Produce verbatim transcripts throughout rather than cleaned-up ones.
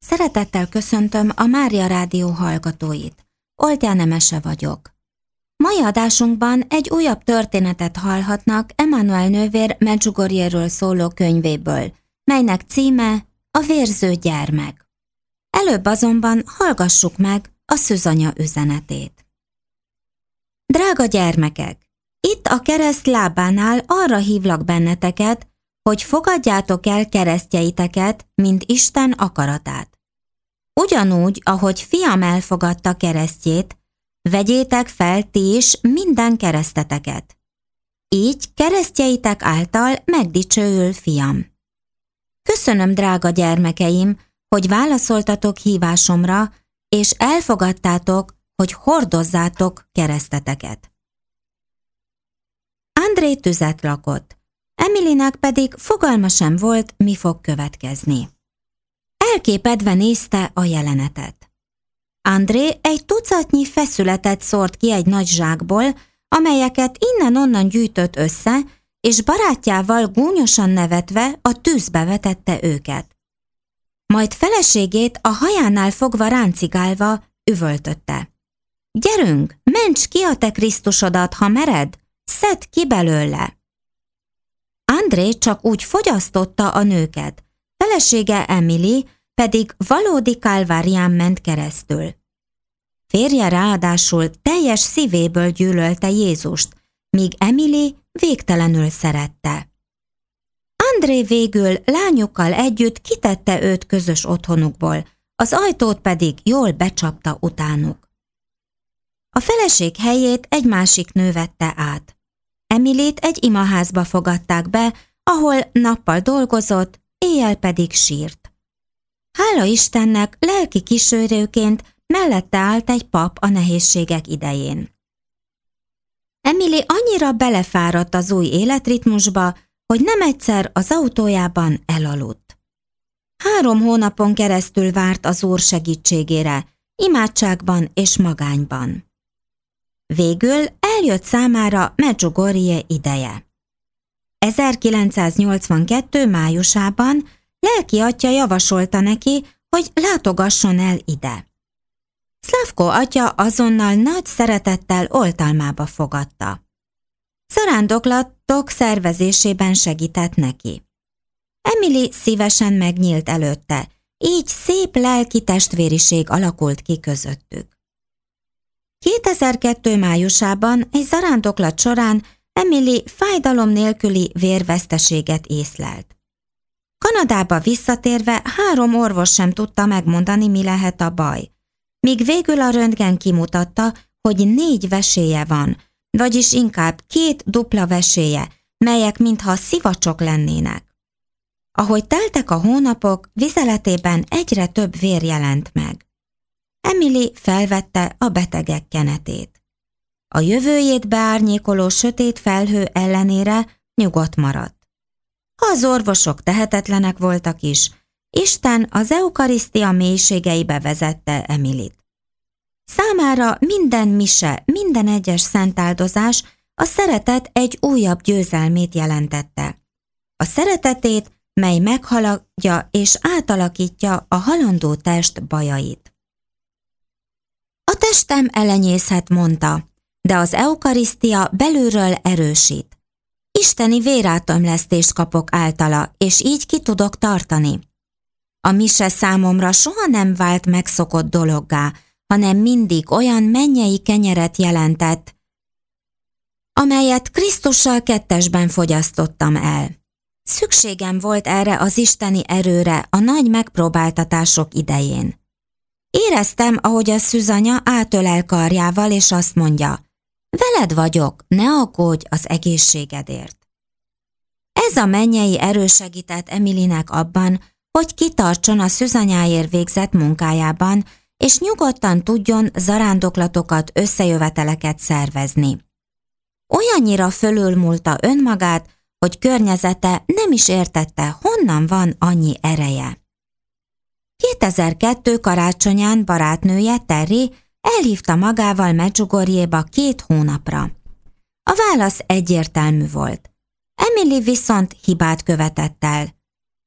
Szeretettel köszöntöm a Mária Rádió hallgatóit. Oltya Nemese vagyok. Mai adásunkban egy újabb történetet hallhatnak Emmanuel nővér Medjugorjéről szóló könyvéből, melynek címe A vérző gyermek. Előbb azonban hallgassuk meg a szűzanya üzenetét. Drága gyermekek! Itt a kereszt lábánál arra hívlak benneteket, hogy fogadjátok el keresztjeiteket, mint Isten akaratát. Ugyanúgy, ahogy fiam elfogadta keresztjét, vegyétek fel ti is minden kereszteteket. Így keresztjeitek által megdicsőül fiam. Köszönöm, drága gyermekeim, hogy válaszoltatok hívásomra, és elfogadtátok, hogy hordozzátok kereszteteket. André tüzet rakott, Emilynek pedig fogalma sem volt, mi fog következni. Elképedve nézte a jelenetet. André egy tucatnyi feszületet szórt ki egy nagy zsákból, amelyeket innen-onnan gyűjtött össze, és barátjával gúnyosan nevetve a tűzbe vetette őket. Majd feleségét a hajánál fogva ráncigálva üvöltötte. Gyerünk, ments ki a te Krisztusodat, ha mered, szedd ki belőle! André csak úgy fogyasztotta a nőket, felesége Emily pedig valódi kálvárián ment keresztül. Férje ráadásul teljes szívéből gyűlölte Jézust, míg Emily végtelenül szerette. André végül lányokkal együtt kitette őt közös otthonukból, az ajtót pedig jól becsapta utánuk. A feleség helyét egy másik nő vette át. Emilyt egy imaházba fogadták be, ahol nappal dolgozott, éjjel pedig sírt. Hála Istennek, lelki kísérőként mellette állt egy pap a nehézségek idején. Emily annyira belefáradt az új életritmusba, hogy nem egyszer az autójában elaludt. Három hónapon keresztül várt az Úr segítségére, imádságban és magányban. Végül eljött számára Medjugorje ideje. ezerkilencszáznyolcvankettő májusában lelki atya javasolta neki, hogy látogasson el ide. Szlavko atya azonnal nagy szeretettel oltalmába fogadta. Zarándoklatok szervezésében segített neki. Emily szívesen megnyílt előtte, így szép lelki testvériség alakult ki közöttük. kétezer-kettő májusában egy zarándoklat során Emily fájdalom nélküli vérveszteséget észlelt. Kanadába visszatérve három orvos sem tudta megmondani, mi lehet a baj, míg végül a röntgen kimutatta, hogy négy veséje van, vagyis inkább két dupla veséje, melyek mintha szivacsok lennének. Ahogy teltek a hónapok, vizeletében egyre több vér jelent meg. Emily felvette a betegek kenetét. A jövőjét beárnyékoló sötét felhő ellenére nyugodt maradt. Ha az orvosok tehetetlenek voltak is, Isten az eukarisztia mélységeibe vezette Emilyt. Számára minden mise, minden egyes szentáldozás a szeretet egy újabb győzelmét jelentette. A szeretetét, mely meghaladja és átalakítja a halandó test bajait. A testem elenyészhet, mondta, de az eukarisztia belülről erősít. Isteni vérátömlesztést kapok általa, és így ki tudok tartani. A mise számomra soha nem vált megszokott dologgá, hanem mindig olyan mennyei kenyeret jelentett, amelyet Krisztussal kettesben fogyasztottam el. Szükségem volt erre az isteni erőre a nagy megpróbáltatások idején. Éreztem, ahogy a szűzanya átölel karjával, és azt mondja, veled vagyok, ne aggódj az egészségedért. Ez a mennyei erő segített Emilynek abban, hogy kitartson a szűzanyáért végzett munkájában, és nyugodtan tudjon zarándoklatokat, összejöveteleket szervezni. Olyannyira fölülmúlta önmagát, hogy környezete nem is értette, honnan van annyi ereje. kétezer-kettő karácsonyán barátnője Terry elhívta magával Medjugorjéba két hónapra. A válasz egyértelmű volt. Emily viszont hibát követett el.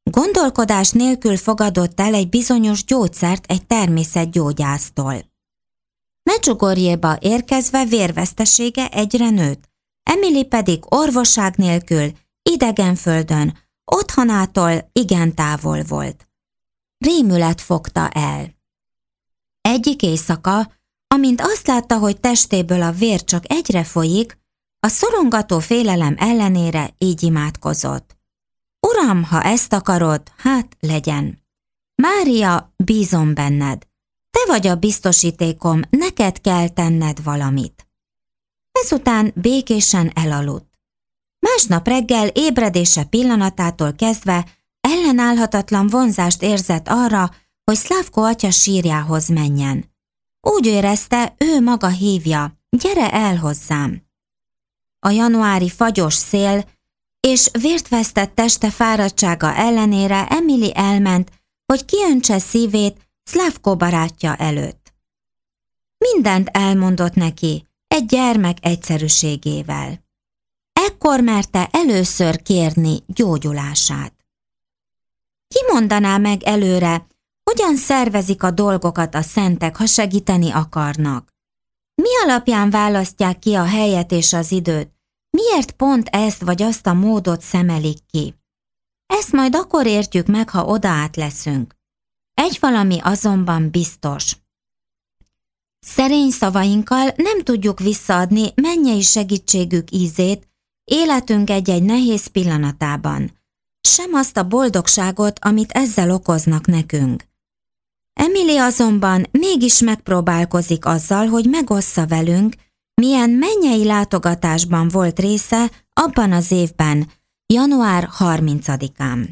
Gondolkodás nélkül fogadott el egy bizonyos gyógyszert egy természetgyógyásztól. Medjugorjéba érkezve vérvesztesége egyre nőtt, Emily pedig orvosság nélkül, idegen földön, otthonától igen távol volt. Rémület fogta el. Egyik éjszaka, amint azt látta, hogy testéből a vér csak egyre folyik, a szorongató félelem ellenére így imádkozott. Uram, ha ezt akarod, hát legyen. Mária, bízom benned. Te vagy a biztosítékom, neked kell tenned valamit. Ezután békésen elaludt. Másnap reggel ébredése pillanatától kezdve ellenállhatatlan vonzást érzett arra, hogy Szlavko atya sírjához menjen. Úgy érezte, ő maga hívja, gyere el hozzám. A januári fagyos szél és vért vesztett teste fáradtsága ellenére Emily elment, hogy kiöntse szívét Szlavko barátja előtt. Mindent elmondott neki, egy gyermek egyszerűségével. Ekkor merte először kérni gyógyulását. Ki mondaná meg előre, hogyan szervezik a dolgokat a szentek, ha segíteni akarnak? Mi alapján választják ki a helyet és az időt? Miért pont ezt vagy azt a módot szemelik ki? Ezt majd akkor értjük meg, ha odaát leszünk. Egy valami azonban biztos. Szerény szavainkkal nem tudjuk visszaadni mennyei segítségük ízét életünk egy-egy nehéz pillanatában, sem azt a boldogságot, amit ezzel okoznak nekünk. Emily azonban mégis megpróbálkozik azzal, hogy megossza velünk, milyen mennyei látogatásban volt része abban az évben, január harmincadikán.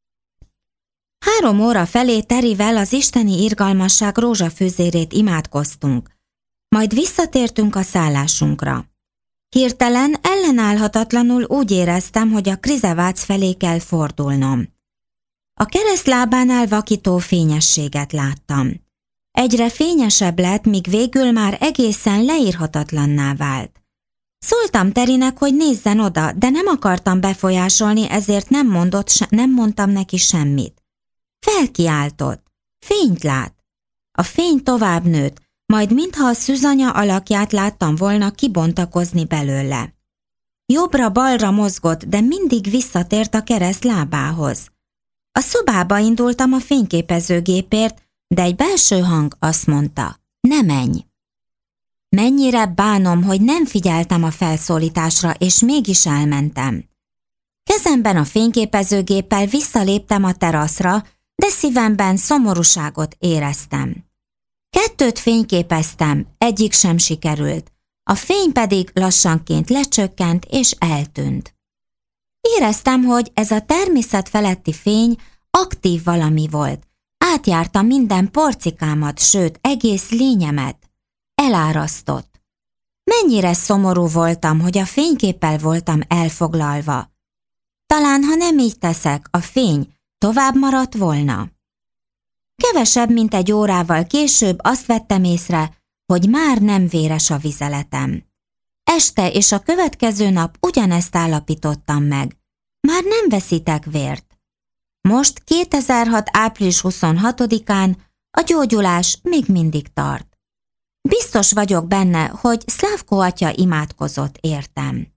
Három óra felé Terivel az isteni irgalmasság rózsafűzérét imádkoztunk, majd visszatértünk a szállásunkra. Hirtelen ellenállhatatlanul úgy éreztem, hogy a Krizevác felé kell fordulnom. A keresztlábánál vakító fényességet láttam. Egyre fényesebb lett, míg végül már egészen leírhatatlanná vált. Szóltam Terinek, hogy nézzen oda, de nem akartam befolyásolni, ezért nem, mondott, nem mondtam neki semmit. Felkiáltott. Fényt lát. A fény tovább nőtt, majd mintha a szűzanya alakját láttam volna kibontakozni belőle. Jobbra-balra mozgott, de mindig visszatért a kereszt lábához. A szobába indultam a fényképezőgépért, de egy belső hang azt mondta, ne menj. Mennyire bánom, hogy nem figyeltem a felszólításra, és mégis elmentem. Kezemben a fényképezőgéppel visszaléptem a teraszra, de szívemben szomorúságot éreztem. Kettőt fényképeztem, egyik sem sikerült, a fény pedig lassanként lecsökkent és eltűnt. Éreztem, hogy ez a természet feletti fény aktív valami volt, átjárta minden porcikámat, sőt egész lényemet. Elárasztott. Mennyire szomorú voltam, hogy a fényképpel voltam elfoglalva. Talán, ha nem így teszek, a fény tovább maradt volna. Kevesebb, mint egy órával később azt vettem észre, hogy már nem véres a vizeletem. Este és a következő nap ugyanezt állapítottam meg. Már nem veszítek vért. Most kétezer-hat április huszonhatodikán a gyógyulás még mindig tart. Biztos vagyok benne, hogy Szlavko atya imádkozott értem.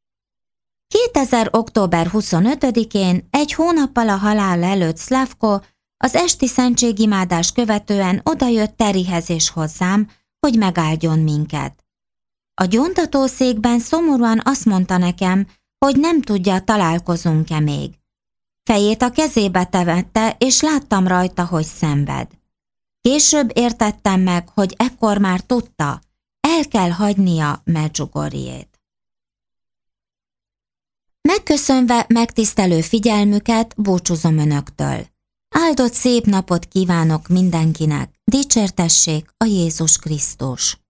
kétezer. október huszonötödikén, egy hónappal a halál előtt Szlavko az esti szentségimádás követően odajött Terihez és hozzám, hogy megáldjon minket. A gyóntatószékben szomorúan azt mondta nekem, hogy nem tudja, találkozunk-e még. Fejét a kezébe tevette, és láttam rajta, hogy szenved. Később értettem meg, hogy ekkor már tudta, el kell hagynia Medjugorjét. Megköszönve megtisztelő figyelmüket, búcsúzom önöktől. Áldott szép napot kívánok mindenkinek, dicsértessék a Jézus Krisztus!